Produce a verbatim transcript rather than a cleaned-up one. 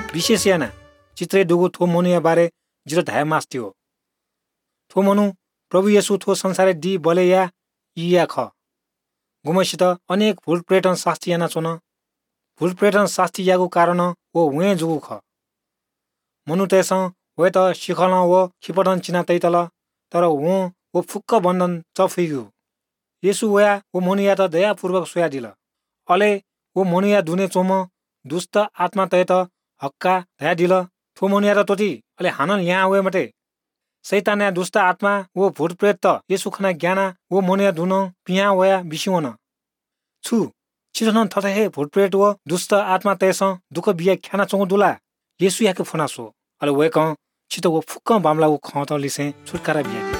विशेष याना चित्रे दुगु थो मनुया बारे जिरो धाय मास्ती हो थो मनु प्रभु येशू थो संसारे दी बले या इया ख गुमसित अनेक भूल प्रेटन शास्त्री याना चोन भूल प्रेटन शास्त्री यागु कारण वो वे जुगु ख मनु तेस वे त सिखल वो खिपटन चिना तैतल तर वो वो फुक्क बन्धन चफिगु येशू वया वो मनुया त दयापूर्वक सोया दिल अले वो मनुया दुने चोम दुष्ट आत्मा तैत हक्का धया दिल थो मनुया त तोटी अले हानल यहाँ वे मटे सैतान या दुष्ट आत्मा वो भूत प्रेत त येशू खना ज्ञाना वो मनुया दुन पिया वया बिसिवन छु छिटन थथे हे भूत प्रेत वो दुष्ट आत्मा तैस दुख बिया ख्याना चोङ दुला येशू याके फनासो अले वे क छिटो वो फुक्क बामला वो खत लिसे छुटकारा बिया